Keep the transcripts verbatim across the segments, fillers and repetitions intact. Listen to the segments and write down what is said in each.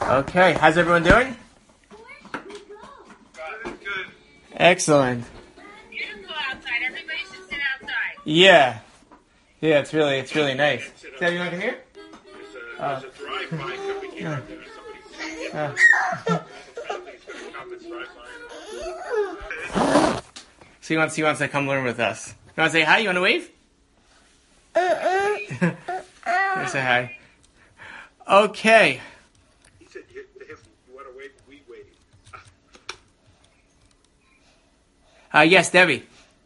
Okay, how's everyone doing? Good. Excellent. Beautiful outside. Everybody should sit outside. Yeah, yeah, it's really, it's really nice. Is that everyone can hear? There's a, there's a drive-by coming here. There's somebody Uh, family's going to come and drive by. so he wants, he wants to come learn with us. You want to say hi? You want to wave? Uh, say hi. Okay. He said, if you want to wait, we wait. Uh, yes, Debbie.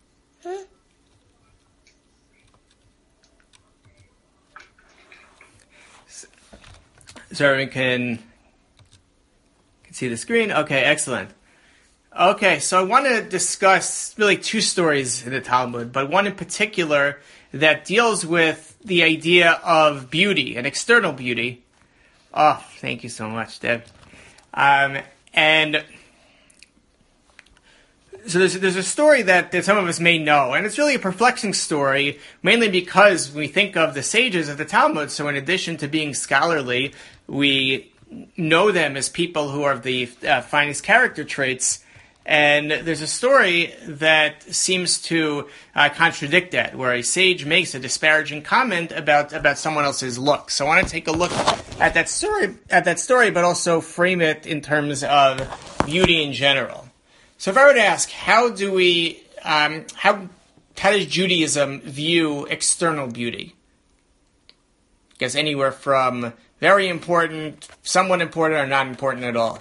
So everyone can, can see the screen? Okay, excellent. Okay, so I want to discuss really two stories in the Talmud, but one in particular that deals with the idea of beauty and external beauty. Oh, thank you so much, Deb. Um, and so there's, there's a story that, that some of us may know, and it's really a perplexing story, mainly because we think of the sages of the Talmud, so in addition to being scholarly, we know them as people who are the uh, finest character traits. And there's a story that seems to uh, contradict that, where a sage makes a disparaging comment about, about someone else's look. So I want to take a look at that story, at that story, but also frame it in terms of beauty in general. So if I were to ask, how do we, um, how, how does Judaism view external beauty? I guess anywhere from very important, somewhat important, or not important at all.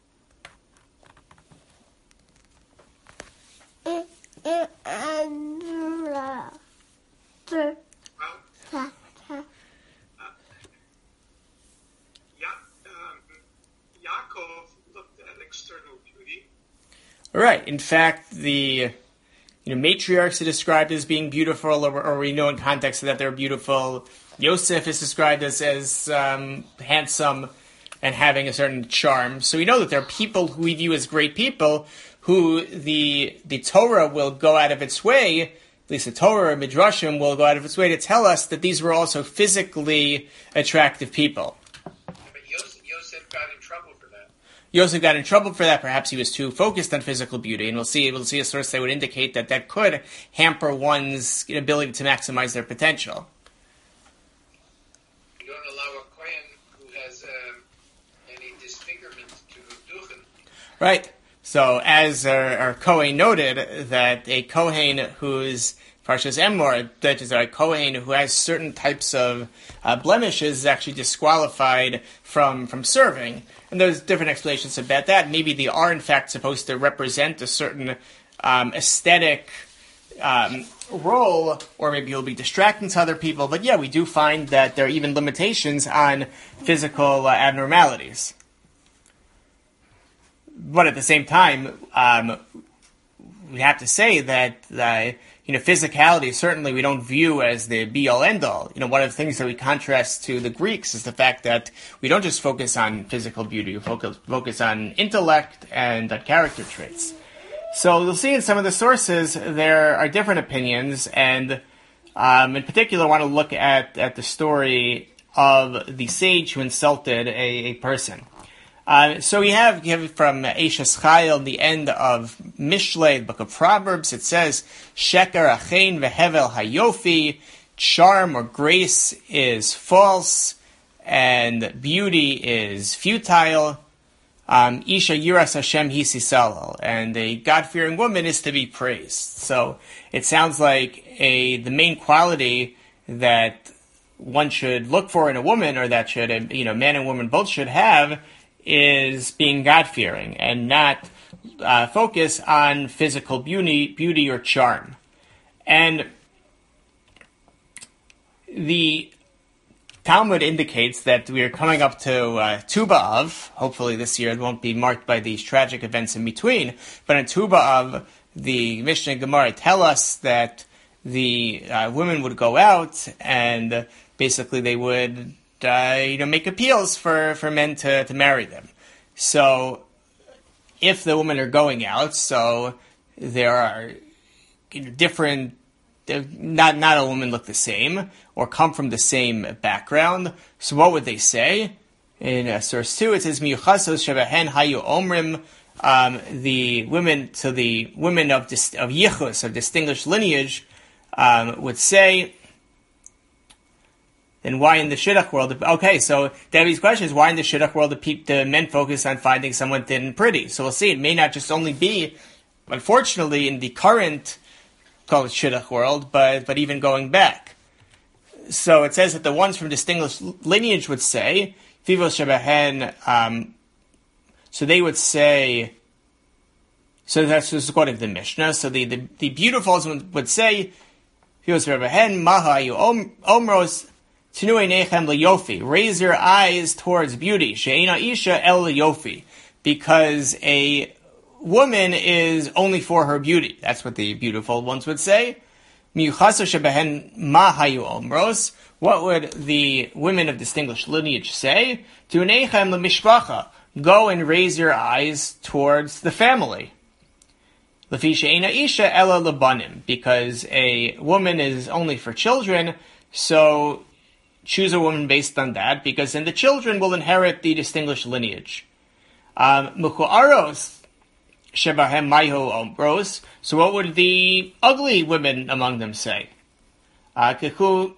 Yaakov looked at external beauty. Right. In fact, the you know matriarchs are described as being beautiful, or, or we know in context that they're beautiful. Yosef is described as as um, handsome and having a certain charm. So we know that there are people who we view as great people, who the the Torah will go out of its way, at least the Torah or Midrashim will go out of its way to tell us that these were also physically attractive people. But Yosef, Yosef got in trouble for that. Yosef got in trouble for that. Perhaps he was too focused on physical beauty, and we'll see we'll see a source that would indicate that that could hamper one's ability to maximize their potential. You don't allow a Kohen who has um, any disfigurement to duchen. Right. So, as our, our Kohen noted, that a Kohen who's Parshas Emor, that is a Kohen who has certain types of uh, blemishes, is actually disqualified from, from serving. And there's different explanations about that. Maybe they are, in fact, supposed to represent a certain um, aesthetic um, role, or maybe he'll be distracting to other people. But yeah, we do find that there are even limitations on physical uh, abnormalities. But at the same time, um, we have to say that uh, you know physicality certainly we don't view as the be-all end-all. You know, one of the things that we contrast to the Greeks is the fact that we don't just focus on physical beauty; we focus focus on intellect and on character traits. So you'll see in some of the sources there are different opinions, and um, in particular, I want to look at at the story of the sage who insulted a, a person. Uh, so we have, you have from Eishes Chayil, the end of Mishlei, the book of Proverbs. It says, Sheker achein vehevel hayofi, charm or grace is false, and beauty is futile. Um, Isha yiras Hashem hisisalo, and a God-fearing woman is to be praised. So it sounds like a the main quality that one should look for in a woman, or that should, you know, man and woman both should have, is being God-fearing and not uh, focus on physical beauty, beauty or charm. And the Talmud indicates that we are coming up to uh, Tu B'Av. Hopefully this year it won't be marked by these tragic events in between. But in Tu B'Av, the Mishnah and Gemara tell us that the uh, women would go out and uh, basically they would Uh, you know, make appeals for, for men to, to marry them. So, if the women are going out, so there are you know, different, not not all women look the same or come from the same background. So, what would they say? In uh, source two, it says Miyuchasos Shebahen Hayu Omrim. Um, the women, so the women of dis, of Yichus, of distinguished lineage, um, would say. Then why in the Shidduch world? Okay, so Debbie's question is why in the Shidduch world the, pe- the men focus on finding someone thin and pretty? So we'll see. It may not just only be, unfortunately, in the current call it Shidduch world, but but even going back. So it says that the ones from distinguished lineage would say, Fivos Shebahen, um, so they would say, so that's just according to the Mishnah, so the, the, the beautifuls would, would say, Fivos Shebahen, Maha Yu Omros, Tinu Einechem Leyofi, raise your eyes towards beauty, She'ena Isha El Leyofi, because a woman is only for her beauty. That's what the beautiful ones would say. Miyuchaso Shebehen Ma Hayu Omros. What would the women of distinguished lineage say? Tunechem lemishpacha. Go and raise your eyes towards the family. Lefi she'ena isha ela lebanim. Because a woman is only for children, so choose a woman based on that, because then the children will inherit the distinguished lineage. Muku'aros shebahem maiho ombros. So what would the ugly women among them say? So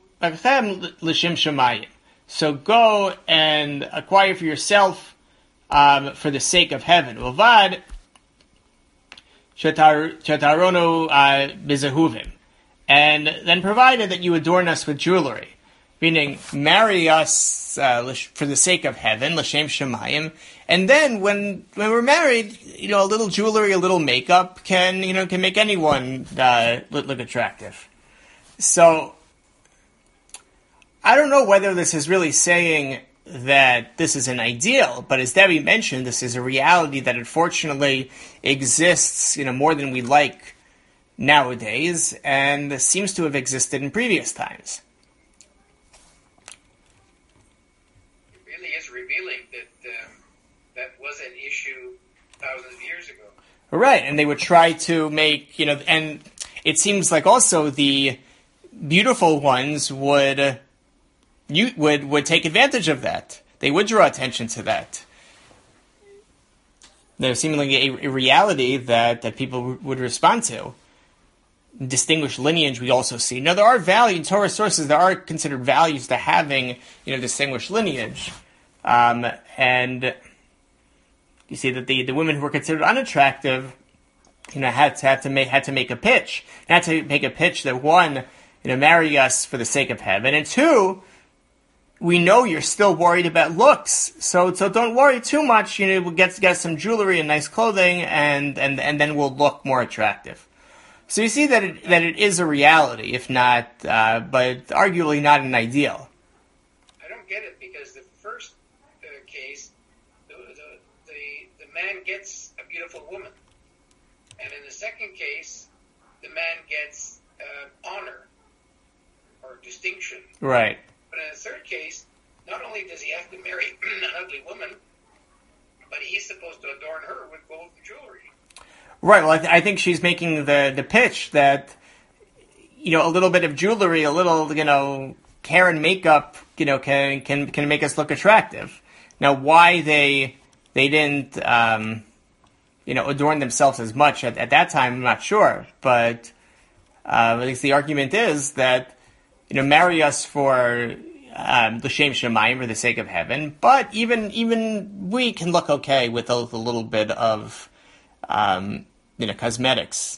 go and acquire for yourself um, for the sake of heaven. Uvad shetarono bizahuvim. And then provided that you adorn us with jewelry. Meaning, marry us uh, for the sake of heaven, l'shem shemayim, and then when when we're married, you know, a little jewelry, a little makeup can you know can make anyone uh, look, look attractive. So, I don't know whether this is really saying that this is an ideal, but as Debbie mentioned, this is a reality that unfortunately exists, you know, more than we like nowadays, and seems to have existed in previous times. Revealing that um, that was an issue thousands of years ago. Right, and they would try to make, you know, and it seems like also the beautiful ones would uh, you would would take advantage of that. They would draw attention to that. There's seemingly a, a reality that, that people would respond to. Distinguished lineage, we also see. Now, there are values in Torah sources. There are considered values to having, you know, distinguished lineage. Um, and you see that the, the women who were considered unattractive, you know, had to had to make had to make a pitch, had to make a pitch that one, you know, marry us for the sake of heaven, and two, we know you're still worried about looks, so so don't worry too much. You know, we'll get get some jewelry and nice clothing, and and and then we'll look more attractive. So you see that it, that it is a reality, if not, uh, but arguably not an ideal. I don't get it because the first case, the, the, the, the man gets a beautiful woman. And in the second case, the man gets uh, honor or distinction. Right. But in the third case, not only does he have to marry an ugly woman, but he's supposed to adorn her with gold and jewelry. Right. Well, I, th- I think she's making the, the pitch that, you know, a little bit of jewelry, a little, you know, hair and makeup, you know, can can can make us look attractive. Now, why they they didn't, um, you know, adorn themselves as much at, at that time, I'm not sure. But uh, at least the argument is that, you know, marry us for um, l'shem shemayim, for the sake of heaven. But even even we can look okay with a, a little bit of, um, you know, cosmetics.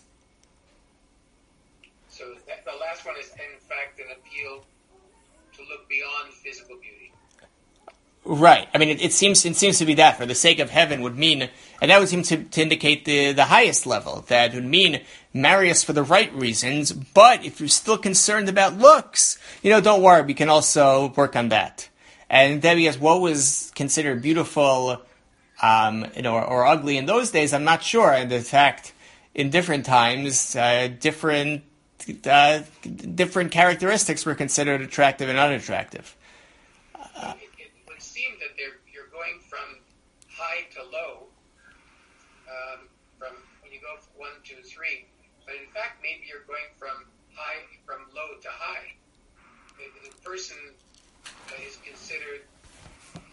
So that, the last one is, in fact, an appeal to look beyond physical beauty. Right. I mean, it, it seems it seems to be that for the sake of heaven would mean, and that would seem to, to indicate the, the highest level. That would mean marry us for the right reasons, but if you're still concerned about looks, you know, don't worry, we can also work on that. And Debbie asks, what was considered beautiful, um, you know, or, or ugly in those days? I'm not sure. And in fact, in different times, uh, different uh, different characteristics were considered attractive and unattractive. Uh, seem that they're, you're going from high to low, um, from when you go from one, two, three, but in fact maybe you're going from high, from low to high. The, the person is considered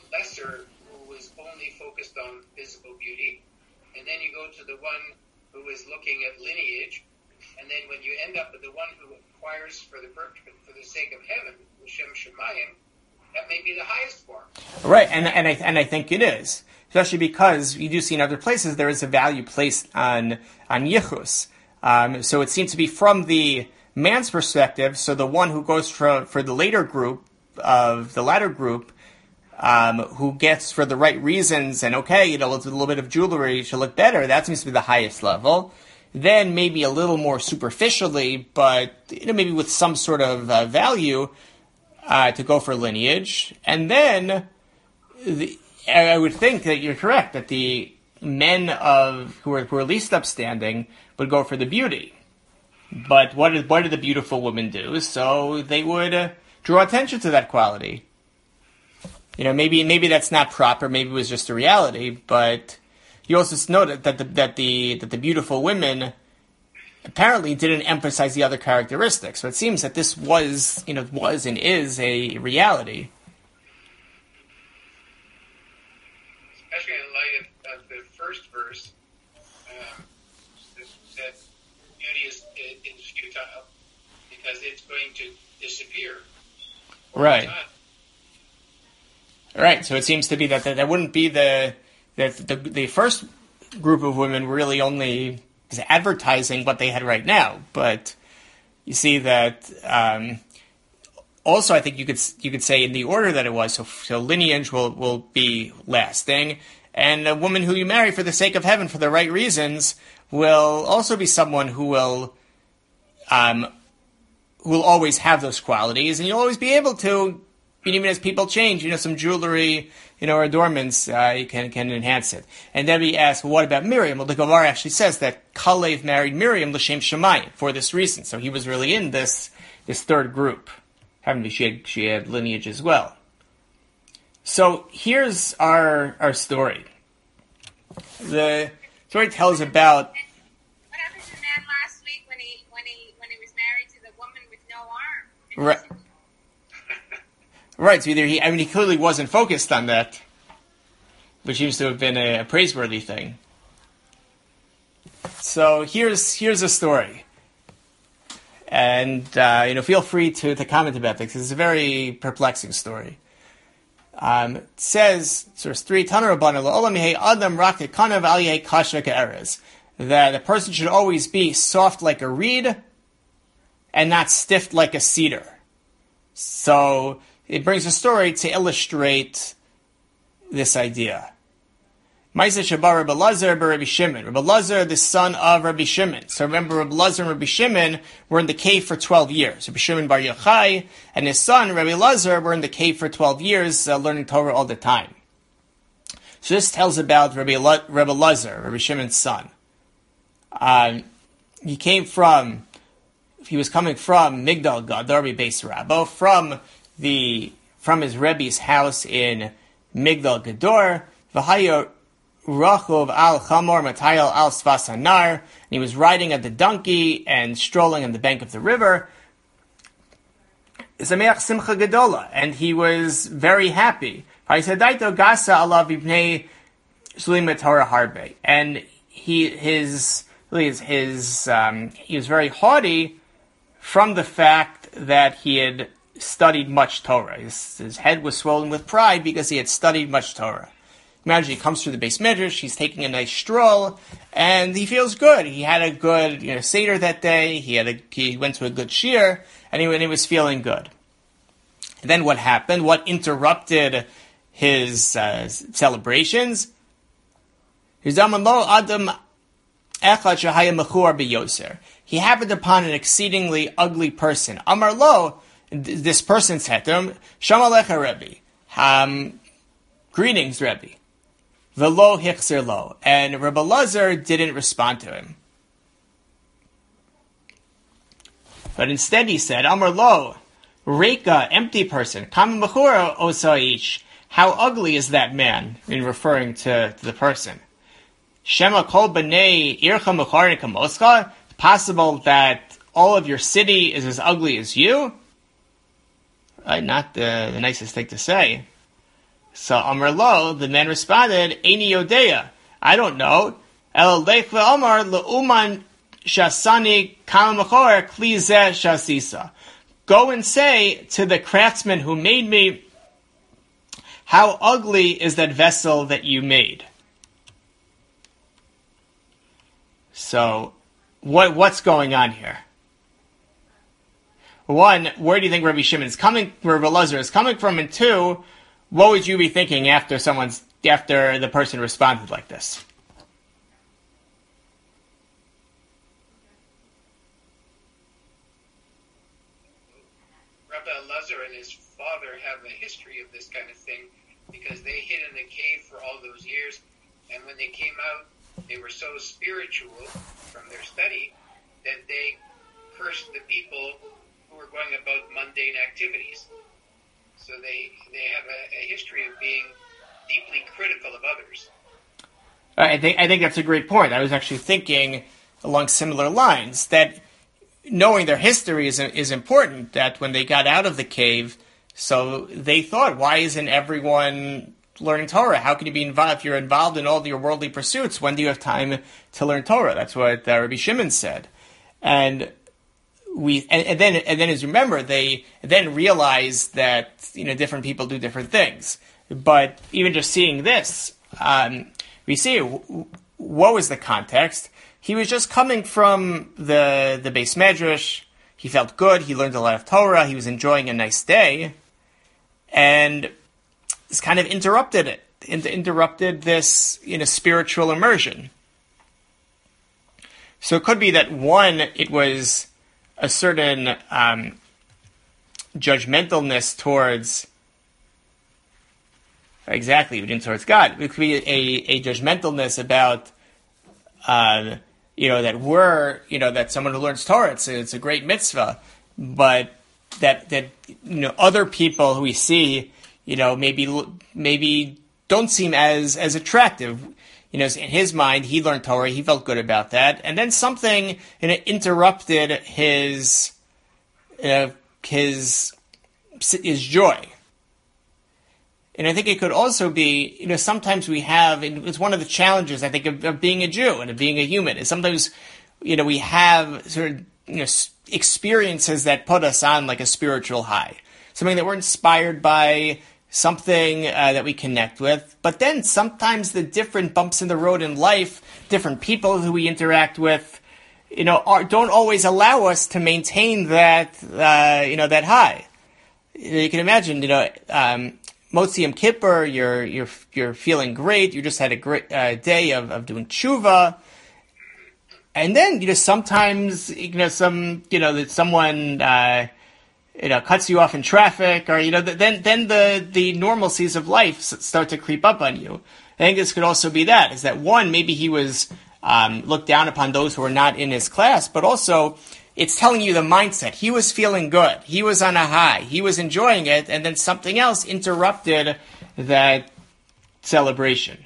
lesser who was only focused on physical beauty, and then you go to the one who is looking at lineage, and then when you end up with the one who acquires for the for the sake of heaven, Shem Shemayim, that may be the highest form. Right, and and I and I think it is, especially because you do see in other places there is a value placed on on yichus. Um, so it seems to be from the man's perspective. So the one who goes for for the later group of the latter group, um, who gets for the right reasons, and okay, you know, with a little bit of jewelry should look better. That seems to be the highest level. Then maybe a little more superficially, but you know, maybe with some sort of uh, value, uh, to go for lineage. And then the, I would think that you're correct that the men of who are, who are least upstanding would go for the beauty. But what did what did the beautiful women do? So they would uh, draw attention to that quality. You know, maybe maybe that's not proper. Maybe it was just a reality, but. You also noted that the, that the that the beautiful women apparently didn't emphasize the other characteristics. So it seems that this was, you know, was and is a reality. Especially in light of, of the first verse, um, that, that beauty is, is futile because it's going to disappear. Right. Right. So it seems to be that that, that wouldn't be the. That the, the first group of women were really only advertising what they had right now, but you see that um, also I think you could you could say in the order that it was. So, so lineage will, will be lasting, and a woman who you marry for the sake of heaven for the right reasons will also be someone who will um, who will always have those qualities, and you'll always be able to. Even as people change, you know, some jewelry, you know, or adornments, uh, you can can enhance it. And Debbie asked, well, what about Miriam? Well, the Gemara actually says that Kalev married Miriam l'shem Shemayim for this reason. So he was really in this this third group. Having she had she had lineage as well. So here's our our story. The story tells about. What happened to the man last week when he when he when he was married to the woman with no arm? Right. Right, so either he, I mean, he clearly wasn't focused on that, which seems to have been a, a praiseworthy thing. So here's here's a story, and uh, you know, feel free to, to comment about this. It's a very perplexing story. Um, it says, source three, Tana Rabbana La'olam Yehei Adam Rak Kanav Al Yehei Kasha Ka'erez, that a person should always be soft like a reed and not stiff like a cedar. So it brings a story to illustrate this idea. Ma'aseh Shabar Rabbi Lazar bar Rabbi Shimon. Rabbi Lazar, the son of Rabbi Shimon. So remember, Rabbi Lazar and Rabbi Shimon were in the cave for twelve years. Rabbi Shimon bar Yochai and his son, Rabbi Lazar, were in the cave for twelve years, uh, learning Torah all the time. So this tells about Rabbi, La- Rabbi Lazar, Rabbi Shimon's son. Um, he came from, he was coming from Migdal Gad, Rabbi Beis Rabbo, from the from his Rebbe's house in Migdal Gador. V'hayo Rachov al Chamor Matayal al Sfas Hanar. And he was riding at the donkey and strolling on the bank of the river. Zameach Simcha Gadola, and he was very happy. Paisadaito Gasa alav ibnei Shlimat Torah Harbe, and he his his his um, he was very haughty from the fact that he had studied much Torah. His, his head was swollen with pride because he had studied much Torah. Imagine he comes through the Beis Midrash, he's taking a nice stroll, and he feels good. He had a good, you know, Seder that day, he had a, he went to a good shir, and he, and he was feeling good. And then what happened? What interrupted his uh, celebrations? He happened upon an exceedingly ugly person. Amar lo, this person said to him, Shalom Alecha Rebbe, um, greetings Rebbe. Velo hichzer lo, and Rebbe Lazar didn't respond to him. But instead he said, Amar lo, Reka, empty person, Kam Mechura Osaish, how ugly is that man, in referring to, to the person. Shema kol b'nei ircha mecharin kamoscha, possible that all of your city is as ugly as you? Right, not the, the nicest thing to say. So Amar Lo, the man responded, Eini Yodeya, I don't know. El Lech ve'Omar le'uman shasani kama mechor kli zeh shasisa. Go and say to the craftsman who made me, how ugly is that vessel that you made? So, what what's going on here? One, where do you think Rabbi Shimon is coming, Rabbi Elazar is coming from? And two, what would you be thinking after someone's after the person responded like this? Rabbi Elazar and his father have a history of this kind of thing because they hid in the cave for all those years, and when they came out, they were so spiritual from their study that they cursed the people who were going about mundane activities. So they they have a, a history of being deeply critical of others. I think I think that's a great point. I was actually thinking along similar lines that knowing their history is is important. That when they got out of the cave, so they thought, why isn't everyone learning Torah? How can you be involved if you're involved in all your worldly pursuits? When do you have time to learn Torah? That's what uh, Rabbi Shimon said, and we and, and then and then as you remember, they then realized that you know different people do different things. But even just seeing this, um, we see what was the context. He was just coming from the the Beis Medrash. He felt good. He learned a lot of Torah. He was enjoying a nice day, and this kind of interrupted it. Inter- interrupted this you know spiritual immersion. So it could be that one, it was a certain um, judgmentalness towards. Exactly, towards God. It could be a, a judgmentalness about, uh, you know, that we're, you know, that someone who learns Torah, it's a, it's a great mitzvah, but that, that, you know, other people who we see, you know, maybe, maybe don't seem as, as attractive. You know, in his mind, he learned Torah, he felt good about that, and then something, you know, interrupted his, uh, his, his joy. And I think it could also be, you know, sometimes we have, it's one of the challenges, I think, of, of being a Jew and of being a human, is sometimes, you know, we have sort of, you know, experiences that put us on like a spiritual high. Something that we're inspired by, something uh, that we connect with. But then sometimes the different bumps in the road in life, different people who we interact with, you know, are, don't always allow us to maintain that, uh, you know, that high. You can imagine, you know, um, Motzi Yom Kippur, you're you're you're feeling great. You just had a great uh, day of, of doing tshuva, and then you know sometimes you know some you know that someone uh, you know cuts you off in traffic, or you know then then the the normalcies of life start to creep up on you. I think this could also be that is that one, maybe he was um, looked down upon those who were not in his class, but also it's telling you the mindset. He was feeling good. He was on a high. He was enjoying it, and then something else interrupted that celebration.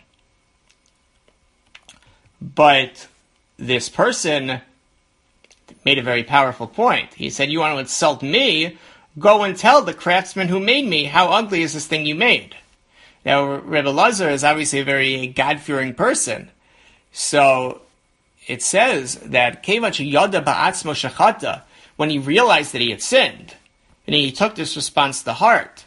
But this person made a very powerful point. He said, you want to insult me? Go and tell the craftsman who made me, how ugly is this thing you made? Now, Rebbe Elazar is obviously a very God-fearing person. So it says that when he realized that he had sinned, and he took this response to heart,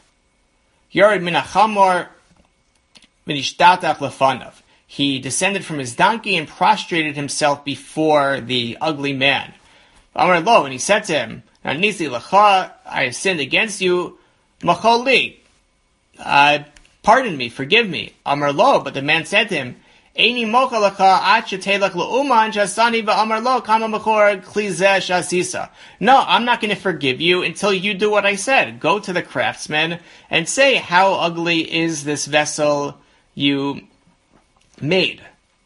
he descended from his donkey and prostrated himself before the ugly man. Amar lo, and he said to him, I have sinned against you, macholi, uh, pardon me, forgive me. Amar lo, but the man said to him, no, I'm not going to forgive you until you do what I said. Go to the craftsman and say, how ugly is this vessel you made?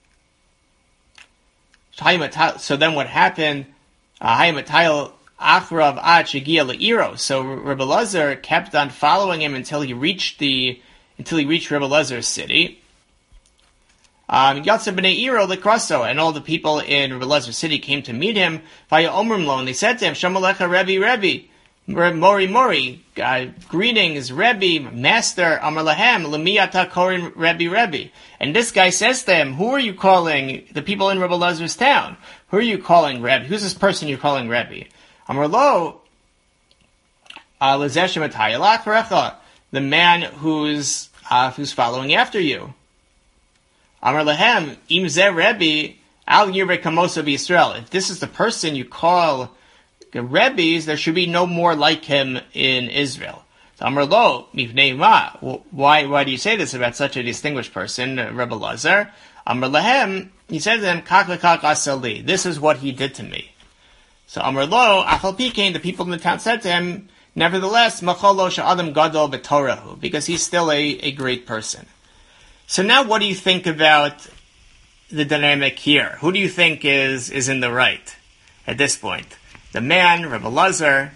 So then what happened? So Rebbe Elazar kept on following him until he reached the until he reached Rebbe Elazar's city. Um, Yatsa b'nei Iro l'kraso, and all the people in Rebbe Elazar's city came to meet him. Vaya omrim lo, and they said to him, Shalom alecha Rebbe, Rebbe, Mori Mori, uh, greetings, Rebbe, Master, Amar Lahem, Lemiyata Korin Rebbe Rebbe. And this guy says to him, who are you calling the people in Rebbe Lazar's town? Who are you calling Rebbe? Who's this person you're calling Rebbe? Amar Lo, uh, Lezesh Matayalach Recha, the man who's, uh, who's following after you. Amar Lahem, Im Zeh Rebbe, Al Yireh Kamosa B'Yisrael. If this is the person you call the Rebbes, there should be no more like him in Israel. So Amar Lo, Mivnei Ma. Why, why do you say this about such a distinguished person, Rebbe Lazar? Amar Lahem, he said to them, Kak lekak asali. This is what he did to me. So Amar Lo, Achal Pikein, the people in the town said to him, nevertheless, Machol lo she'adam gadol b'torahu, because he's still a, a great person. So now what do you think about the dynamic here? Who do you think is, is in the right at this point? The man, Rebbe Lazar.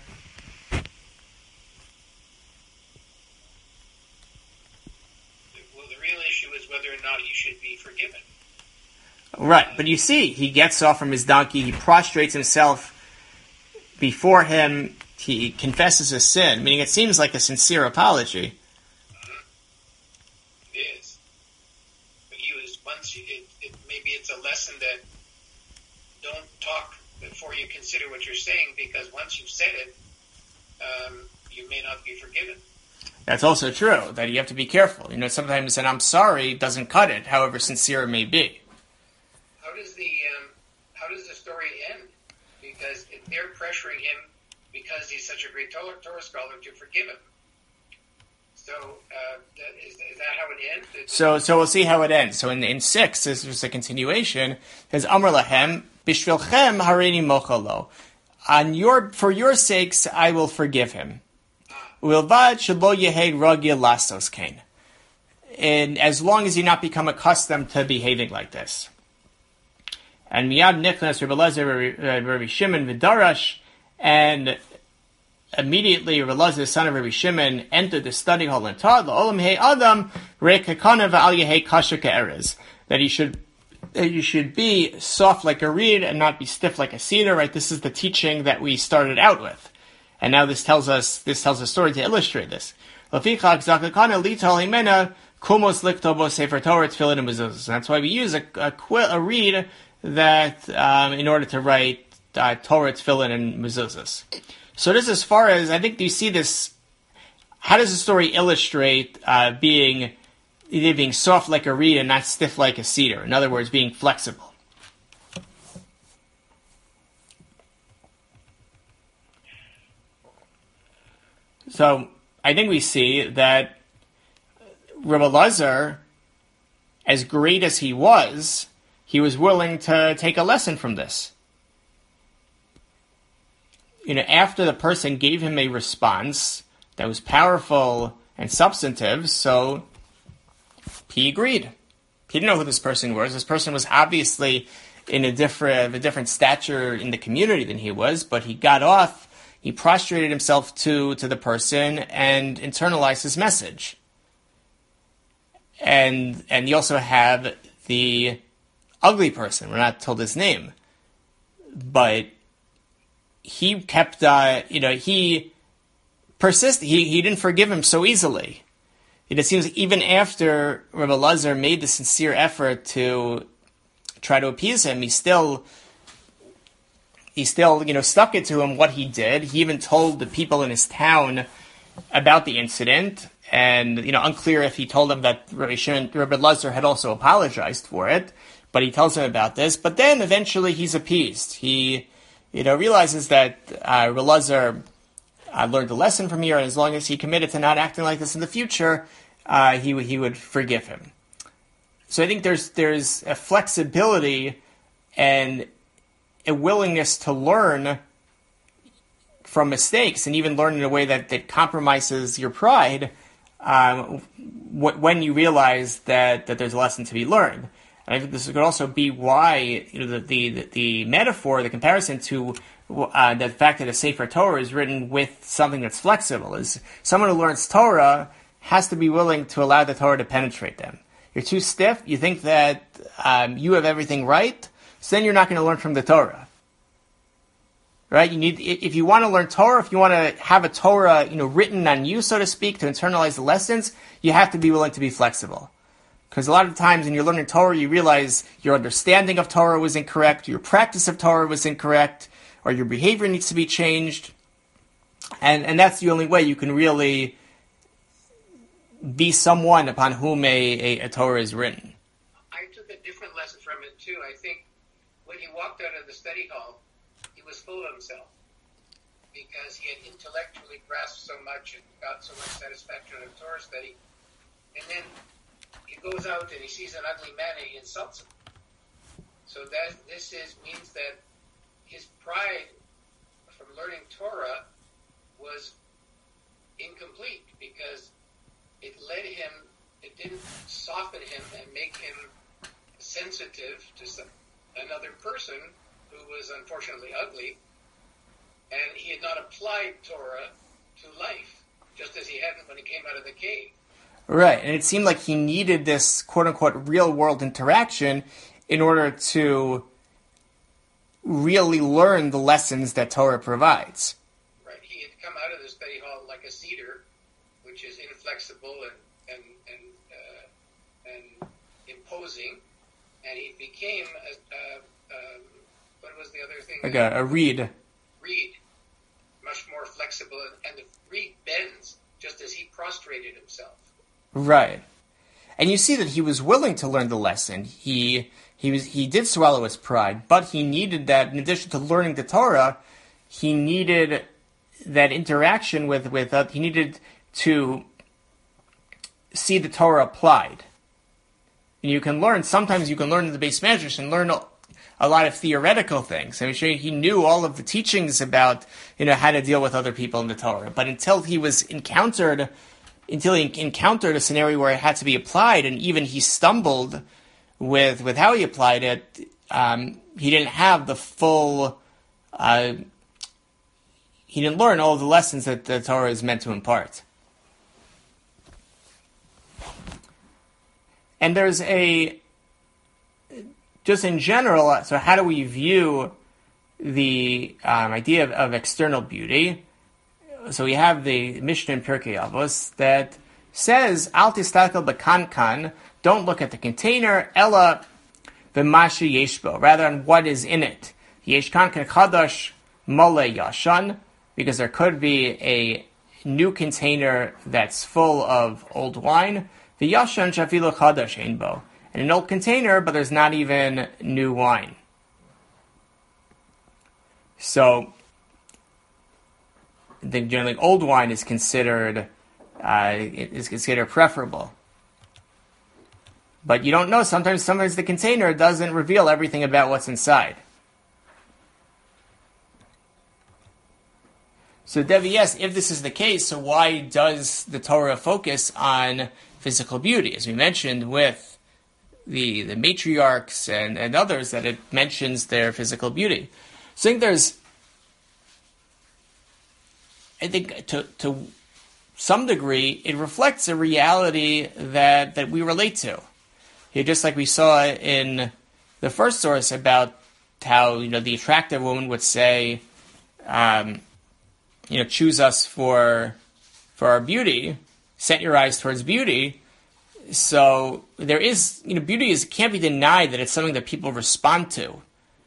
Well, the real issue is whether or not he should be forgiven. Right, but you see, he gets off from his donkey, he prostrates himself before him, he confesses his sin, meaning it seems like a sincere apology. Mm-hmm. It is. But he was, once you, it, it, maybe it's a lesson that don't talk before you consider what you're saying, because once you've said it, um, you may not be forgiven. That's also true, that you have to be careful. You know, sometimes an I'm sorry doesn't cut it, however sincere it may be. How does the um, how does the story end? Because if they're pressuring him because he's such a great Torah, Torah scholar to forgive him. So uh, that, is, is that how it ends? It's, so so we'll see how it ends. So in in six, this is a continuation. It says Amar Lahem, Bishvilchem harini mochalo. On your, for your sakes, I will forgive him. Uilvad shelo yehei ragil lastos kain. And as long as you not become accustomed to behaving like this. And miyad nichnas Rebbe Lazar, Rabbi Shimon v'darash, and immediately Rebbe Lazar, son of Rabbi Shimon, entered the study hall and taught L'olam hei adam re'kekana v'al yehei kasher ke'erez, that he should that you should be soft like a reed and not be stiff like a cedar. Right? This is the teaching that we started out with, and now this tells us this tells a story to illustrate this. Lafichak zakakana lital himena kumos liktobo sefer Torah tefillin and mezuzos. That's why we use a a, quill, a reed that um, in order to write uh, Torah tefillin and mezuzos. So this, as far as I think, do you see this? How does the story illustrate uh, being either being soft like a reed and not stiff like a cedar? In other words, being flexible. So I think we see that Rebbe Lazar, as great as he was, he was willing to take a lesson from this. You know, after the person gave him a response that was powerful and substantive, so he agreed. He didn't know who this person was. This person was obviously in a different, a different stature in the community than he was, but he got off, he prostrated himself to, to the person and internalized his message. And, and you also have the ugly person. We're not told his name, but he kept, uh, you know, he persisted. He, he didn't forgive him so easily. It seems even after Rebbe Lazar made the sincere effort to try to appease him, he still, he still, you know, stuck it to him what he did. He even told the people in his town about the incident, and, you know, unclear if he told them that Rebbe, Shimon, Rebbe Lazar had also apologized for it, but he tells him about this. But then eventually he's appeased. He, you know, realizes that uh, Rebbe Lazar uh, learned a lesson from here, and as long as he committed to not acting like this in the future, uh, he he would forgive him. So I think there's there's a flexibility and a willingness to learn from mistakes, and even learn in a way that, that compromises your pride um, w- when you realize that, that there's a lesson to be learned. And I think this could also be why, you know, the the, the metaphor, the comparison to uh, the fact that a Sefer Torah is written with something that's flexible is someone who learns Torah has to be willing to allow the Torah to penetrate them. You're too stiff, you think that um, you have everything right, so then you're not going to learn from the Torah. right? You need, if you want to learn Torah, if you want to have a Torah, you know, written on you, so to speak, to internalize the lessons, you have to be willing to be flexible. Because a lot of times when you're learning Torah, you realize your understanding of Torah was incorrect, your practice of Torah was incorrect, or your behavior needs to be changed. And and that's the only way you can really be someone upon whom a, a, a Torah is written. I took a different lesson from it too. I think when he walked out of the study hall, he was full of himself because he had intellectually grasped so much and got so much satisfaction in Torah study. And then he goes out and he sees an ugly man and he insults him. So that this is means that his pride from learning Torah was incomplete because it led him, it didn't soften him and make him sensitive to some, another person who was unfortunately ugly, and he had not applied Torah to life, just as he hadn't when he came out of the cave. Right, and it seemed like he needed this quote-unquote real-world interaction in order to really learn the lessons that Torah provides. Right, he had come out of the study hall like a cedar, which is inflexible and and and, uh, and imposing, and he became a, a, um, what was the other thing? Like a, a reed. Reed, much more flexible, and the reed bends just as he prostrated himself. Right. And you see that he was willing to learn the lesson. He he was he did swallow his pride, but he needed that, in addition to learning the Torah, he needed that interaction with, with uh, he needed to see the Torah applied. And you can learn, sometimes you can learn in the base measures and learn a, a lot of theoretical things. I mean, sure, he knew all of the teachings about, you know, how to deal with other people in the Torah. But until he was encountered until he encountered a scenario where it had to be applied, and even he stumbled with with how he applied it, um, he didn't have the full, uh, he didn't learn all of the lessons that the Torah is meant to impart. And there's a, just in general, so how do we view the um, idea of, of external beauty? So we have the Mishnah in Pirkei Avos that says, Al tistakel b'kankan, don't look at the container, ella b'masha yeshbo, rather on what is in it. Yesh kankan chadash mole yashan, because there could be a new container that's full of old wine, the yashan shafilu chadash einbo, and an old container, but there's not even new wine. So, I think generally old wine is considered uh, is considered preferable, but you don't know. Sometimes, sometimes the container doesn't reveal everything about what's inside. So, Devi, yes, if this is the case, so why does the Torah focus on physical beauty, as we mentioned with the the matriarchs and, and others, that it mentions their physical beauty? So, I think there's. I think to to some degree it reflects a reality that, that we relate to. Here, just like we saw in the first source about how, you know, the attractive woman would say, um, you know, choose us for for our beauty, set your eyes towards beauty. So there is, you know, beauty is can't be denied that it's something that people respond to,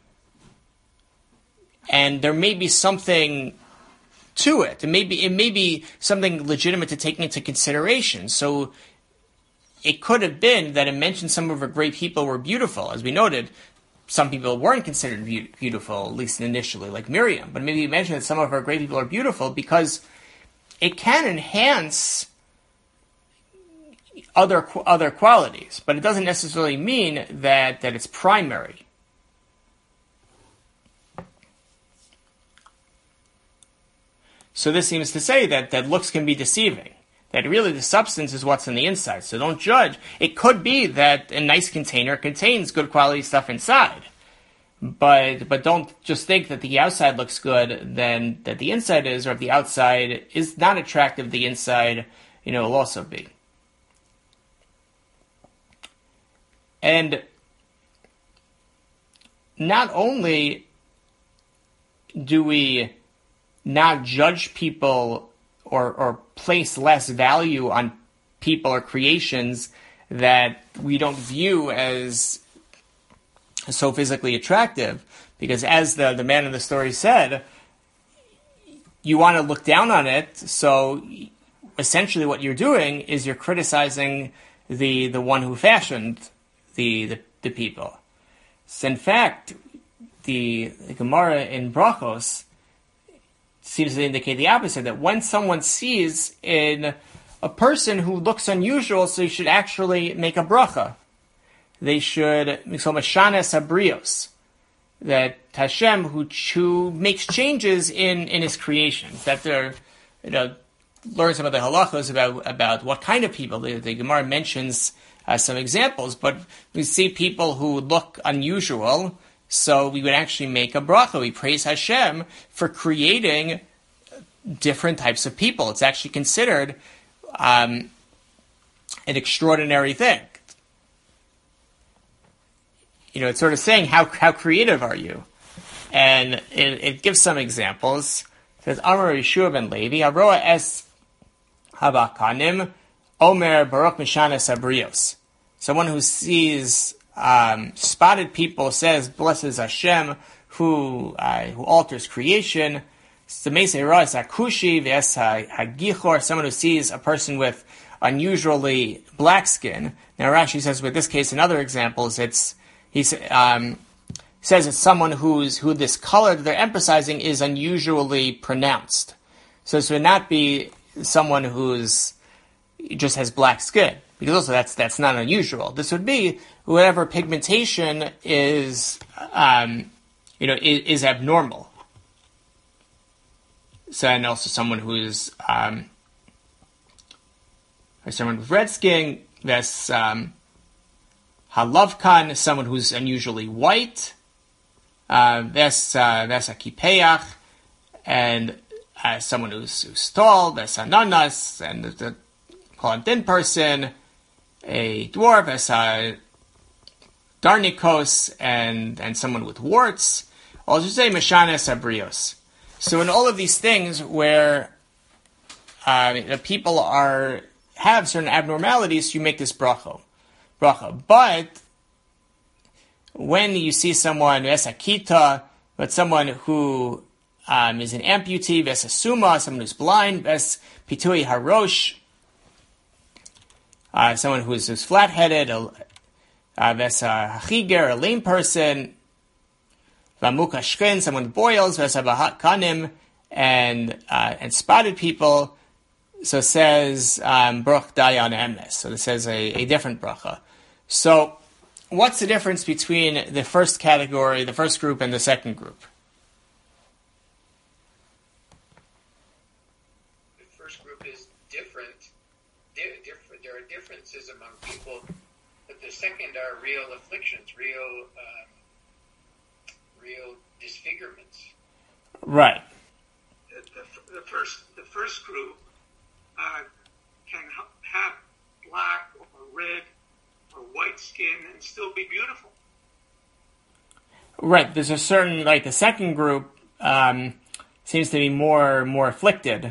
and there may be something to it. It may be, it may be something legitimate to take into consideration. So it could have been that it mentioned some of our great people were beautiful. As we noted, some people weren't considered be- beautiful, at least initially, like Miriam. But maybe it mentioned that some of our great people are beautiful because it can enhance other other qualities, but it doesn't necessarily mean that, that it's primary. So this seems to say that, that looks can be deceiving, that really the substance is what's on the inside. So don't judge. It could be that a nice container contains good quality stuff inside, but but don't just think that the outside looks good, then that the inside is, or if the outside is not attractive, the inside, you know, will also be. And not only do we now judge people or, or place less value on people or creations that we don't view as so physically attractive? Because as the, the man in the story said, you want to look down on it, so essentially what you're doing is you're criticizing the the one who fashioned the the, the people. So in fact, the, the Gemara in Brachos seems to indicate the opposite, that when someone sees in a person who looks unusual, so you should actually make a bracha. They should make so mashanes habrios, that Hashem, who, who makes changes in, in his creations, that they're, you know, learn some of the halachos about, about what kind of people. The, the Gemara mentions uh, some examples, but we see people who look unusual, so we would actually make a bracha. We praise Hashem for creating different types of people. It's actually considered um, an extraordinary thing. You know, it's sort of saying, how how creative are you? And it, it gives some examples. It says, Amar Yeshua ben Levi, Aroa es habakanim, Omer Baruch Mishanes Abrios. Someone who sees um, spotted people says, blesses Hashem, who uh, who alters creation. Someone who sees a person with unusually black skin. Now Rashi says, with this case and other examples, it's he um, says it's someone who's who this color that they're emphasizing is unusually pronounced. So this would not be someone who's just has black skin, because also that's that's not unusual. This would be whatever pigmentation is, um, you know, is, is abnormal. So, and also someone who's um, or someone with red skin. That's um, halavkan, someone who's unusually white. Uh, that's uh, that's a kipeach, and uh, someone who's, who's tall. That's ananas, and the, the call a thin person, a dwarf. That's a darnikos, and and someone with warts. I'll just say meshanes abrios. So in all of these things where uh, the people are have certain abnormalities, you make this bracha. bracha. But when you see someone, vesakita, but someone who um, is an amputee, vesasuma, someone who's blind, ves pitui harosh, uh, someone who's, who's flat-headed, uh, vesachiger, a lame person, Vamuka shkin, someone with boils, Vesabahat kanim, and uh, and spotted people. So it says um, Baruch Dayan Emes. So this says a, a different bracha. So what's the difference between the first category, the first group, and the second group? The first group is different. Di- different. There are differences among people, but the second are real afflictions, real. Um, real disfigurements. Right. The, the, the first the first group uh, can have black or red or white skin and still be beautiful. Right. There's a certain, like the second group um, seems to be more more afflicted.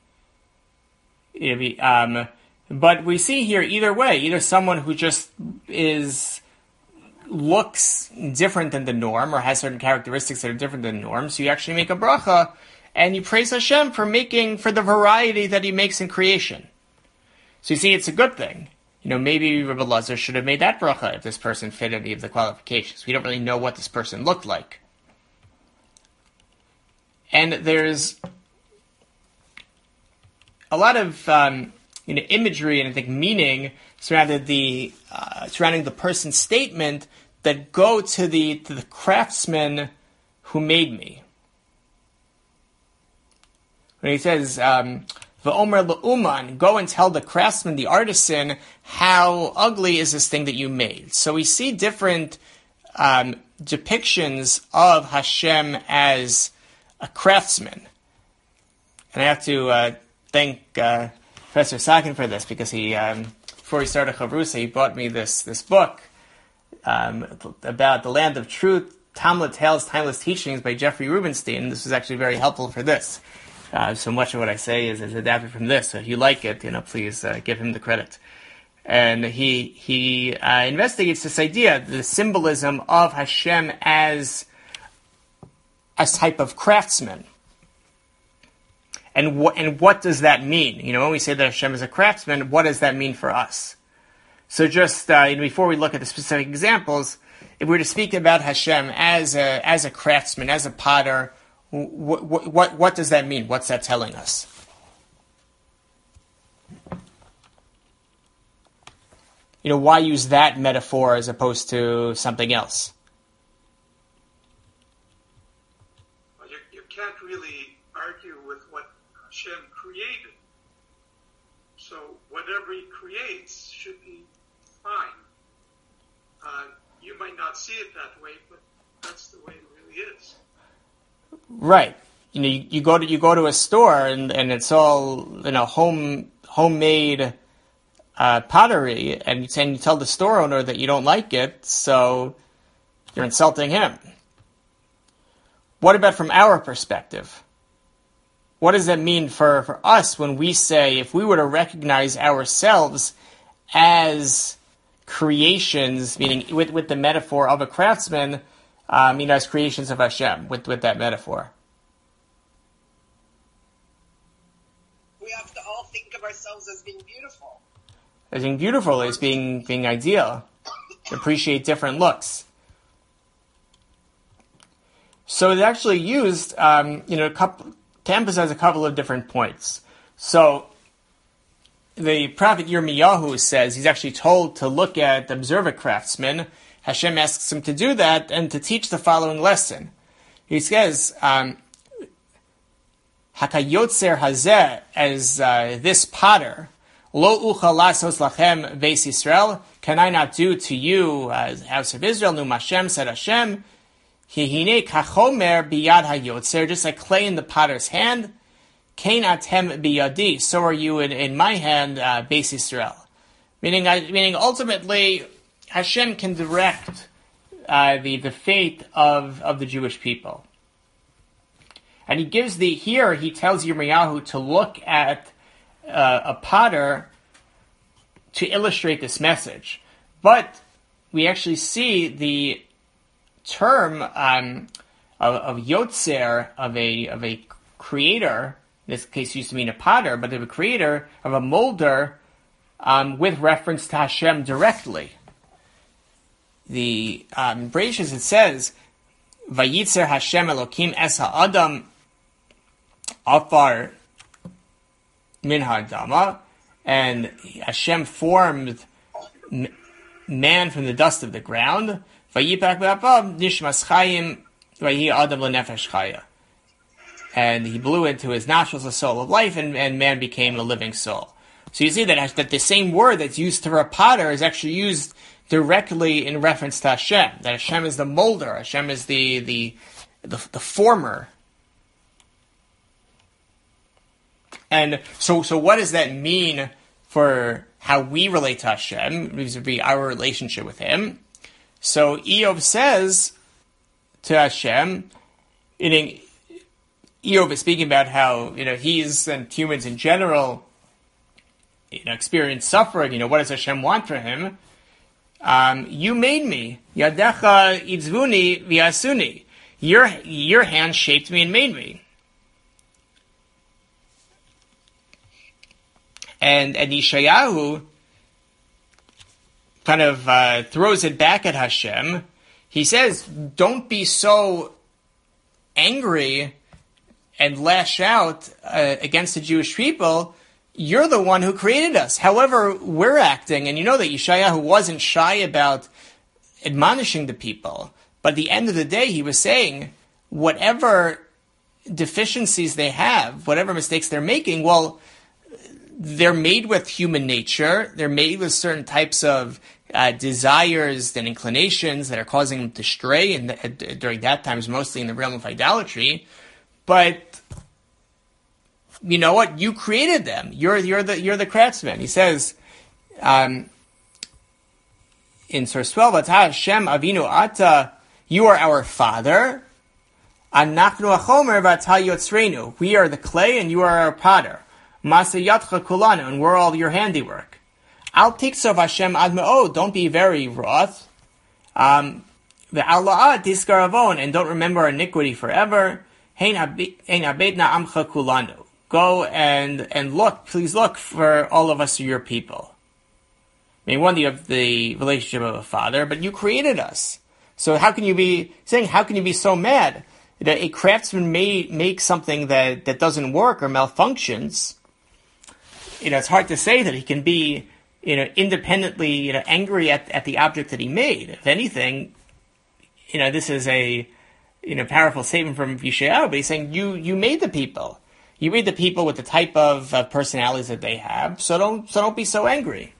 Be, um, but we see here either way, either someone who just is looks different than the norm or has certain characteristics that are different than the norm, so you actually make a bracha and you praise Hashem for making, for the variety that he makes in creation. So you see, it's a good thing. You know, maybe Rebbe Lazar should have made that bracha if this person fit any of the qualifications. We don't really know what this person looked like. And there's a lot of um, you know, imagery and I think meaning surrounding the uh, surrounding the person's statement that go to the to the craftsman who made me. When he says, um, "V'omer le'uman," go and tell the craftsman, the artisan, how ugly is this thing that you made. So we see different um, depictions of Hashem as a craftsman, and I have to uh, thank uh, Professor Sakin for this, because he. Um, Before he started Chavrusa, he bought me this this book um, about the land of truth Talmud Tales, Timeless Teachings by Jeffrey Rubenstein. This was actually very helpful for this. Uh, so much of what I say is, is adapted from this. So if you like it, you know, please uh, give him the credit. And he he uh, investigates this idea, the symbolism of Hashem as a type of craftsman. And what and what does that mean? You know, when we say that Hashem is a craftsman, what does that mean for us? So just uh, before we look at the specific examples, if we were to speak about Hashem as a as a craftsman, as a potter, what what what does that mean? What's that telling us? You know, why use that metaphor as opposed to something else? Well, you, you can't really argue with what Hashem created. So whatever he creates should be fine. Uh, you might not see it that way, but that's the way it really is. Right. You know, you, you go to you go to a store and, and it's all, you know, home homemade uh, pottery, and you, and you tell the store owner that you don't like it, so you're insulting him. What about from our perspective? What does that mean for, for us when we say, if we were to recognize ourselves as creations, meaning with, with the metaphor of a craftsman, um, you know, as creations of Hashem, with, with that metaphor? We have to all think of ourselves as being beautiful. As being beautiful, as being being ideal. To appreciate different looks. So it's actually used, um, you know, a couple, to emphasize a couple of different points. So the prophet Yirmiyahu says he's actually told to look at, observe a craftsman. Hashem asks him to do that and to teach the following lesson. He says, um, Hakayotzer hazeh, as uh, this potter, Lo ucha lasos lachem beis Yisrael, can I not do to you, uh, house of Israel, Nu Hashem, said Hashem, Hihine kachomer biyad hayotzer, just like clay in the potter's hand, Kain atem biyadi, so are you in, in my hand, uh, beis Yisrael. Meaning, uh, meaning ultimately, Hashem can direct uh, the, the fate of, of the Jewish people. And he gives the, here he tells Yirmiyahu to look at uh, a potter to illustrate this message. But we actually see the term um, of, of yotzer, of a of a creator, in this case used to mean a potter, but of a creator, of a molder, um, with reference to Hashem directly. The um, Bereshis, it says, Vayitzer Hashem Elokim es ha'adam afar min ha'adama, and Hashem formed man from the dust of the ground. Vayipak b'apav nishmas chayim vayi adam lenefesh chaya. And he blew into his nostrils a soul of life, and, and man became a living soul. So you see that, that the same word that's used for a potter is actually used directly in reference to Hashem. That Hashem is the molder, Hashem is the the the, the former. And so, so what does that mean for how we relate to Hashem? This would be our relationship with Him. So Eov says to Hashem, you know, Eov is speaking about how, you know, he's and humans in general, you know, experience suffering. You know, what does Hashem want for him? Um, you made me. Yadecha itzvuni v'yasuni. Your your hand shaped me and made me. And, and Yeshayahu kind of uh, throws it back at Hashem. He says, don't be so angry and lash out uh, against the Jewish people. You're the one who created us. However, we're acting, and you know that Yeshayahu wasn't shy about admonishing the people. But at the end of the day, he was saying, whatever deficiencies they have, whatever mistakes they're making, well, they're made with human nature. They're made with certain types of uh, desires and inclinations that are causing them to stray, and uh, during that time, mostly in the realm of idolatry. But you know what? You created them. You're you're the you're the craftsman. He says um, in source twelve, "Ata Hashem Avinu Ata You are our father. Anachnu hachomer v'ata yotzreinu. We are the clay and you are our potter. Masa yatcha kulanu, and we're all your handiwork. Al tiksov Hashem ad me'od. Don't be very wroth. Um, Ve'ala'at disgaravon, and don't remember iniquity forever. Hein abedna amcha kulanu. Go and and look, please look for all of us, your people. I mean, one, you have the relationship of a father, but you created us. So how can you be saying, how can you be so mad that a craftsman may make something that, that doesn't work or malfunctions? You know, it's hard to say that he can be, you know, independently, you know, angry at, at the object that he made. If anything, you know, this is a, you know, powerful statement from Yeshayahu, but he's saying, you, you made the people. You made the people with the type of uh, personalities that they have, so don't, so don't be so angry.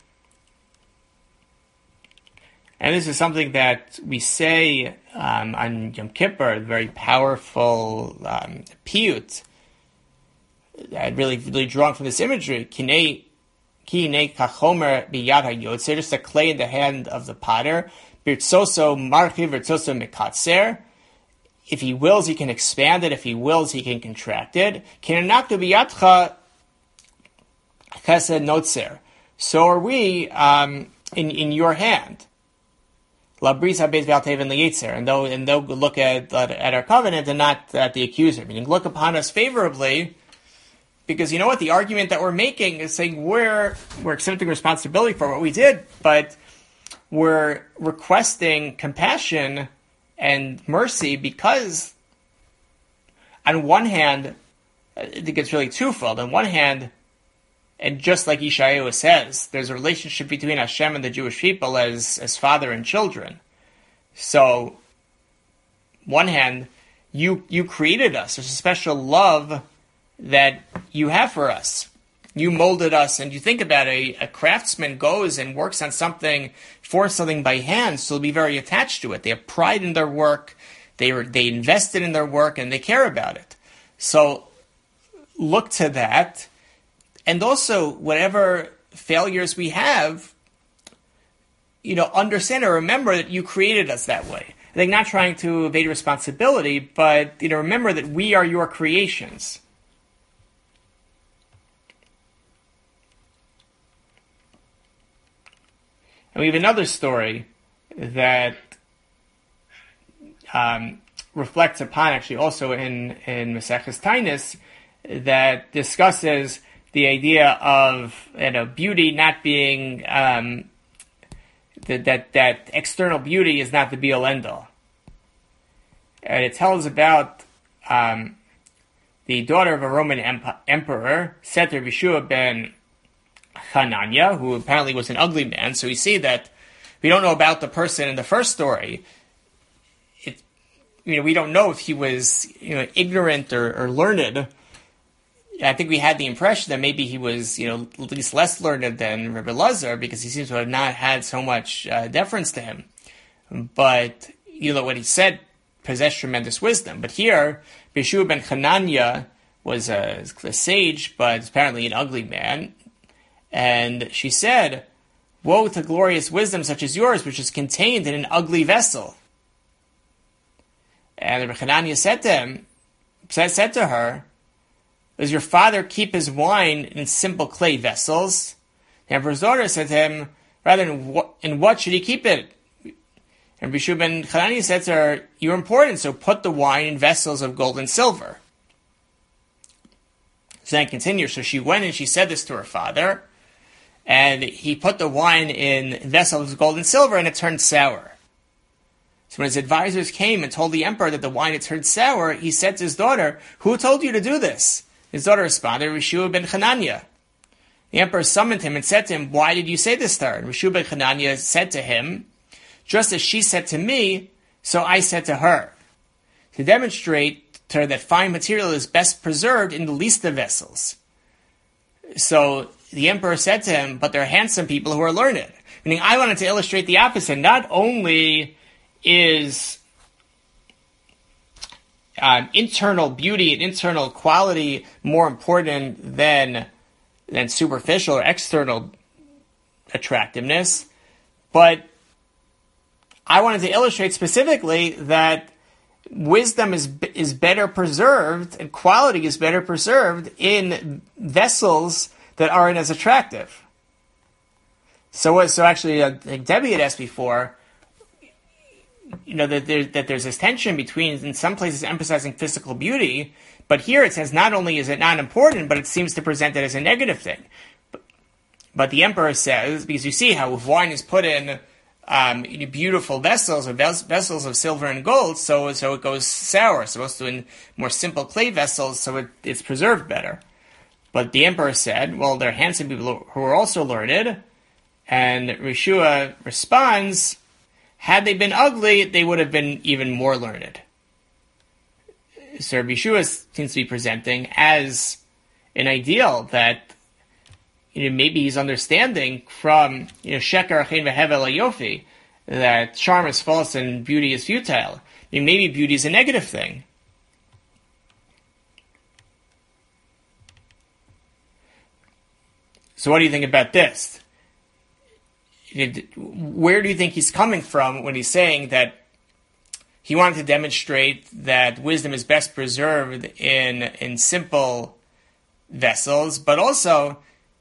And this is something that we say um, on Yom Kippur, very powerful um, piyut, uh, really, really drawn from this imagery. Kinei, kinei kachomer biyad hayotzer, just a clay in the hand of the potter. Birtzoso marchiv, birtzoso mikatzer. If he wills, he can expand it. If he wills, he can contract it. Kinenaktu biyadcha chesed notzer. So are we um, in in your hand. Labris habeis v'alteven liyetzer, and they'll and they'll look at at our covenant and not at the accuser. Meaning, look upon us favorably, because you know what, the argument that we're making is saying we're we're accepting responsibility for what we did, but we're requesting compassion and mercy because, on one hand, I think it's really twofold. On one hand, and just like Yeshayahu says, there's a relationship between Hashem and the Jewish people as, as father and children. So, one hand, you you created us. There's a special love that you have for us. You molded us, and you think about it, a, a craftsman goes and works on something, for something by hand, so they'll be very attached to it. They have pride in their work, they were, they invested in their work, and they care about it. So, look to that. And also, whatever failures we have, you know, understand or remember that you created us that way. I think not trying to evade responsibility, but, you know, remember that we are your creations. And we have another story that um, reflects upon, actually, also in, in Maseches Taanis, that discusses the idea of, you know, beauty not being um, that that that external beauty is not the be all end all, and it tells about um, the daughter of a Roman emp- emperor, Seter Yeshua ben Hanania, who apparently was an ugly man. So we see that we don't know about the person in the first story. It, you know, we don't know if he was, you know, ignorant or, or learned. I think we had the impression that maybe he was, you know, at least less learned than Rebbe Lazar, because he seems to have not had so much uh, deference to him. But, you know, what he said possessed tremendous wisdom. But here, Yeshua ben Hanania was a, a sage, but apparently an ugly man. And she said, "Woe to glorious wisdom such as yours, which is contained in an ugly vessel." And Rebbe Hanania said to him, said, said to her, "Does your father keep his wine in simple clay vessels?" The emperor's daughter said to him, "Rather, in what, in what should he keep it?" And Yeshua ben Hanania said to her, "You're important, so put the wine in vessels of gold and silver." So then continue. So she went and she said this to her father, and he put the wine in vessels of gold and silver, and it turned sour. So when his advisors came and told the emperor that the wine had turned sour, he said to his daughter, "Who told you to do this?" His daughter responded, "Yeshua ben Hanania." The emperor summoned him and said to him, "Why did you say this to her?" And Yeshua ben Hanania said to him, "Just as she said to me, so I said to her." To demonstrate to her that fine material is best preserved in the least of vessels. So the emperor said to him, "But they're handsome people who are learned." Meaning, I wanted to illustrate the opposite. Not only is um, internal beauty and internal quality more important than than superficial or external attractiveness, but I wanted to illustrate specifically that wisdom is is better preserved and quality is better preserved in vessels that aren't as attractive. So, so actually, uh, like Debbie had asked before, you know, that there, that there's this tension between, in some places, emphasizing physical beauty, but here it says not only is it not important, but it seems to present it as a negative thing. But, but the emperor says, because you see how if wine is put in um, beautiful vessels, or ves- vessels of silver and gold, so so it goes sour, as opposed to in more simple clay vessels, so it, it's preserved better. But the emperor said, well, there are handsome people who are also learned, and Rishua responds, had they been ugly, they would have been even more learned. So Rishua seems to be presenting as an ideal that, you know, maybe he's understanding from, you know, Sheker Achein Vehevel Ayofi, that charm is false and beauty is futile. I mean, maybe beauty is a negative thing. So what do you think about this? Where do you think he's coming from when he's saying that he wanted to demonstrate that wisdom is best preserved in in simple vessels, but also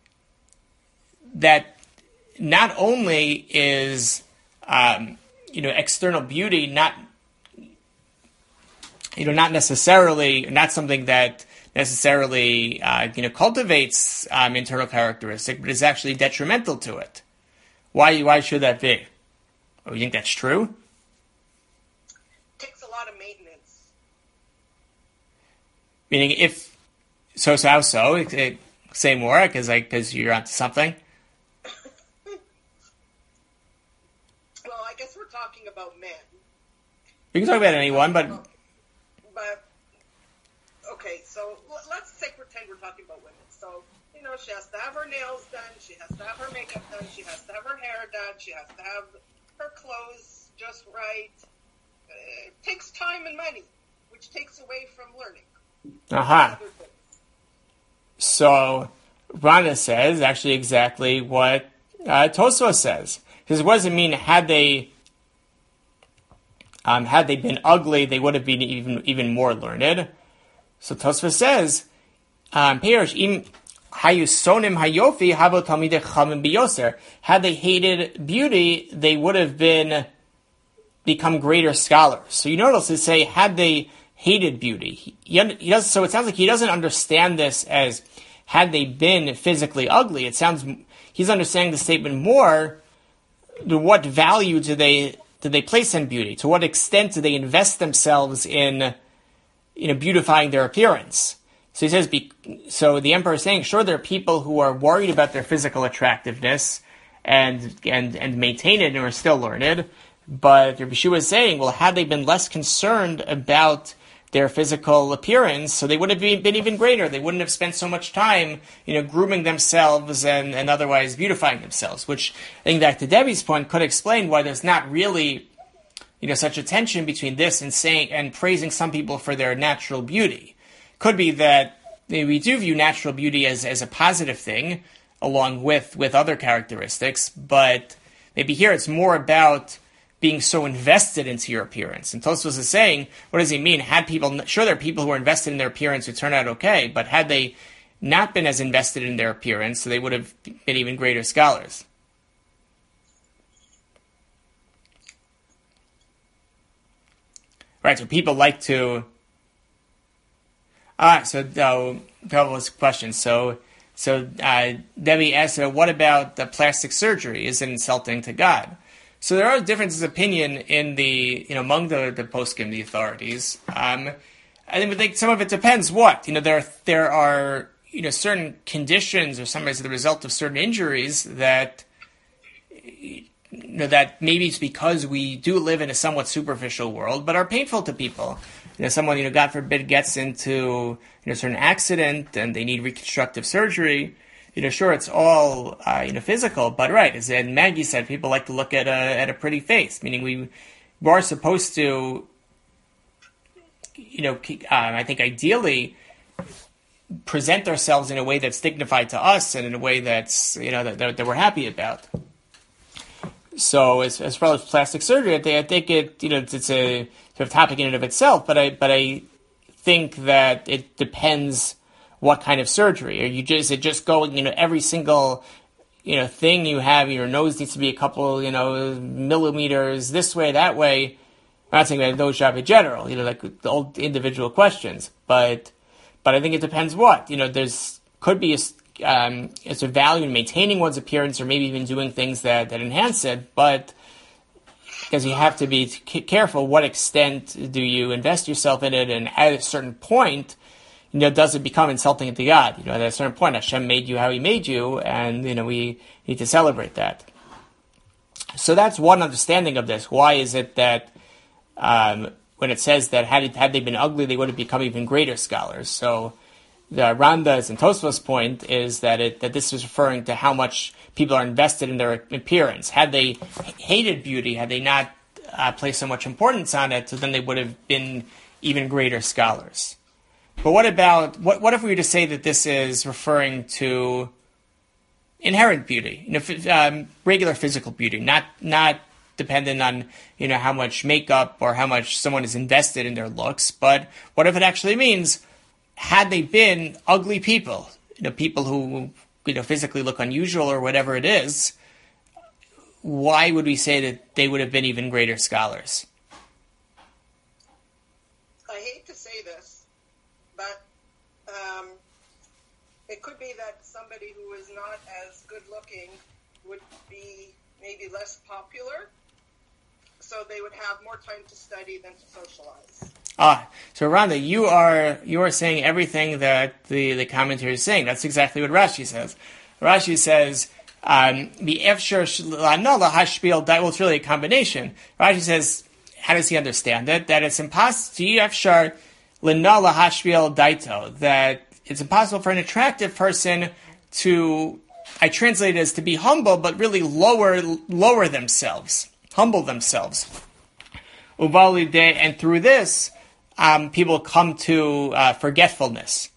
that not only is um, you know external beauty not you know not necessarily not something that necessarily uh, you know cultivates um, internal characteristic, but is actually detrimental to it. Why why should that be? Oh, you think that's true? Takes a lot of maintenance. Meaning, if so, so how so? It, it, say more, because like because you're onto something. Well, I guess we're talking about men. We can talk about anyone, but but okay. So let's say pretend we're talking about women. So. You know, she has to have her nails done, she has to have her makeup done, she has to have her hair done, she has to have her clothes just right. Uh, it takes time and money, which takes away from learning. Uh-huh. So, Rana says actually exactly what uh, Tosfos says. Because what does it mean, had they um, had they been ugly, they would have been even even more learned. So Tosfos says, um, im Hayusonim hayofi havo talmidei chachamim biyoser. Had they hated beauty, they would have been become greater scholars. So you notice they say, had they hated beauty. He, he does, so it sounds like he doesn't understand this as had they been physically ugly. It sounds he's understanding the statement more. To what value do they do they place on beauty? To what extent do they invest themselves in, you know, beautifying their appearance? So he says, so the emperor is saying, sure, there are people who are worried about their physical attractiveness and and and maintain it and are still learned. But Rabbi Shua is saying, well, had they been less concerned about their physical appearance, so they would have been, been even greater. They wouldn't have spent so much time, you know, grooming themselves and, and otherwise beautifying themselves, which I think back to Debbie's point could explain why there's not really, you know, such a tension between this and saying and praising some people for their natural beauty. Could be that we do view natural beauty as, as a positive thing, along with, with other characteristics, but maybe here it's more about being so invested into your appearance. And Tosfos is saying, what does he mean? Had people, sure, there are people who are invested in their appearance who turn out okay, but had they not been as invested in their appearance, so they would have been even greater scholars. Right, so people like to... Ah, so uh, a couple of questions. So, so uh, Debbie asked, uh, what about the plastic surgery? Is it insulting to God? So there are differences of opinion in the, you know, among the, the poskim, the authorities. Um, I think some of it depends what. You know, there, there are, you know, certain conditions or sometimes the result of certain injuries that, you know, that maybe it's because we do live in a somewhat superficial world, but are painful to people. You know, someone, you know, God forbid, gets into, you know, a certain accident and they need reconstructive surgery. You know, sure, it's all, uh, you know, physical, but right, as Maggie said, people like to look at a, at a pretty face, meaning we, we are supposed to, you know, um, I think ideally present ourselves in a way that's dignified to us and in a way that's, you know, that, that, that we're happy about. So as as far as plastic surgery, I think, I think it you know it's, it's a sort of topic in and of itself. But I but I think that it depends what kind of surgery. Are you just is it just going you know every single you know thing you have, your nose needs to be a couple you know millimeters this way that way. I'm not saying that a nose job in general, you know, like the old individual questions, but but I think it depends what you know. There's could be a Um, it's a value in maintaining one's appearance or maybe even doing things that, that enhance it, but because you have to be careful what extent do you invest yourself in it, and at a certain point, you know, does it become insulting to God? You know, at a certain point, Hashem made you how He made you, and, you know, we need to celebrate that. So that's one understanding of this. Why is it that um, when it says that had, it, had they been ugly, they would have become even greater scholars? So the Randa's and Tosfos' point is that it that this is referring to how much people are invested in their appearance. Had they hated beauty, had they not uh, placed so much importance on it, so then they would have been even greater scholars. But what about what? What if we were to say that this is referring to inherent beauty, you know, um, regular physical beauty, not not dependent on you know how much makeup or how much someone is invested in their looks, but what if it actually means had they been ugly people, you know, people who you know physically look unusual or whatever it is, why would we say that they would have been even greater scholars? I hate to say this, but um, it could be that somebody who is not as good looking would be maybe less popular, so they would have more time to study than to socialize. Ah, so Rhonda, you are you are saying everything that the, the commentary is saying. That's exactly what Rashi says. Rashi says, um, the efshar la'nala hashpil, well, it's really a combination. Rashi says, how does he understand it? That it's impossible, efshar la'nala hashpil daito, that it's impossible for an attractive person to, I translate it as to be humble, but really lower lower themselves, humble themselves. Uvalide, and through this, Um, people come to uh, forgetfulness.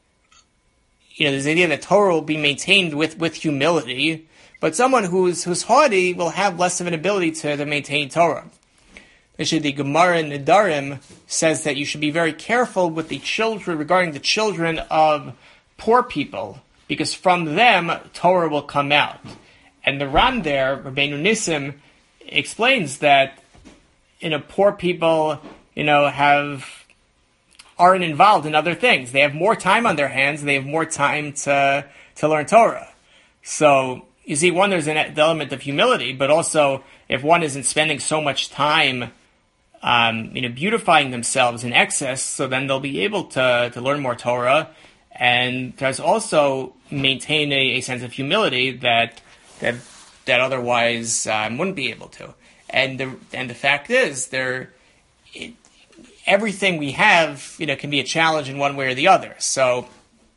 You know, there's the idea that Torah will be maintained with, with humility, but someone who's who's haughty will have less of an ability to, to maintain Torah. Actually, the Gemara in Nedarim says that you should be very careful with the children, regarding the children of poor people, because from them Torah will come out. And the Ram there, Rabbeinu Nissim, explains that you know poor people you know, have, aren't involved in other things. They have more time on their hands, and they have more time to to learn Torah. So, you see, one, there's an element of humility, but also, if one isn't spending so much time, um, you know, beautifying themselves in excess, so then they'll be able to, to learn more Torah, and there's also maintain a, a sense of humility that, that, that otherwise um, wouldn't be able to. And the, and the fact is, they're, it, everything we have, you know, can be a challenge in one way or the other. So,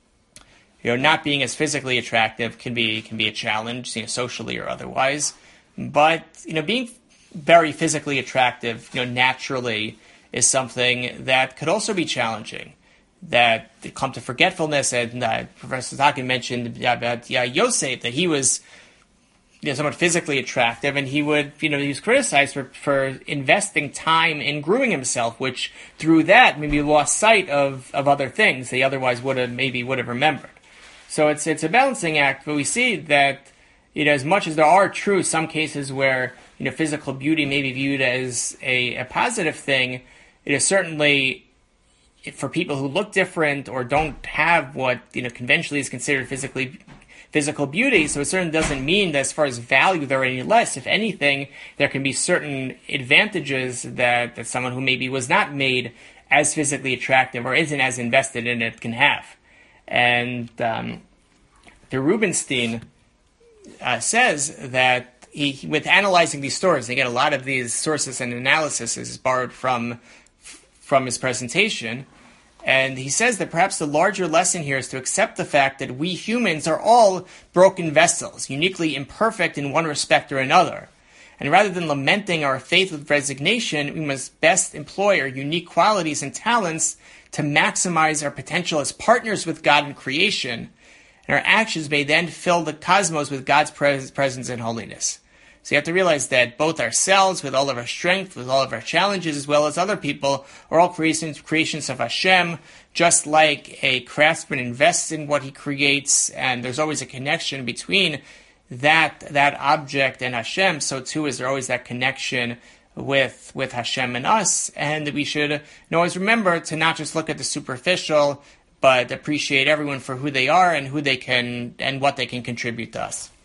you know, not being as physically attractive can be can be a challenge, you know, socially or otherwise. But, you know, being very physically attractive, you know, naturally is something that could also be challenging. That come to forgetfulness, and uh, Professor Takin mentioned about yeah, Yosef, that he was you know, somewhat physically attractive, and he would, you know, he was criticized for, for investing time in grooming himself, which through that maybe lost sight of, of other things they otherwise would have maybe would have remembered. So it's it's a balancing act, but we see that, you know, as much as there are true some cases where, you know, physical beauty may be viewed as a, a positive thing, it is certainly for people who look different or don't have what, you know, conventionally is considered physically physical beauty, so it certainly doesn't mean that as far as value they're any less. If anything, there can be certain advantages that, that someone who maybe was not made as physically attractive or isn't as invested in it can have. And um, the Rubenstein uh, says that he, with analyzing these stories, again, a lot of these sources and analysis is borrowed from from his presentation. And he says that perhaps the larger lesson here is to accept the fact that we humans are all broken vessels, uniquely imperfect in one respect or another. And rather than lamenting our faith with resignation, we must best employ our unique qualities and talents to maximize our potential as partners with God in creation. And our actions may then fill the cosmos with God's pres- presence and holiness. So you have to realize that both ourselves, with all of our strength, with all of our challenges, as well as other people, are all creations, creations of Hashem, just like a craftsman invests in what he creates, and there's always a connection between that that object and Hashem, so too is there always that connection with with Hashem and us, and we should you know, always remember to not just look at the superficial, but appreciate everyone for who they are and who they can and what they can contribute to us.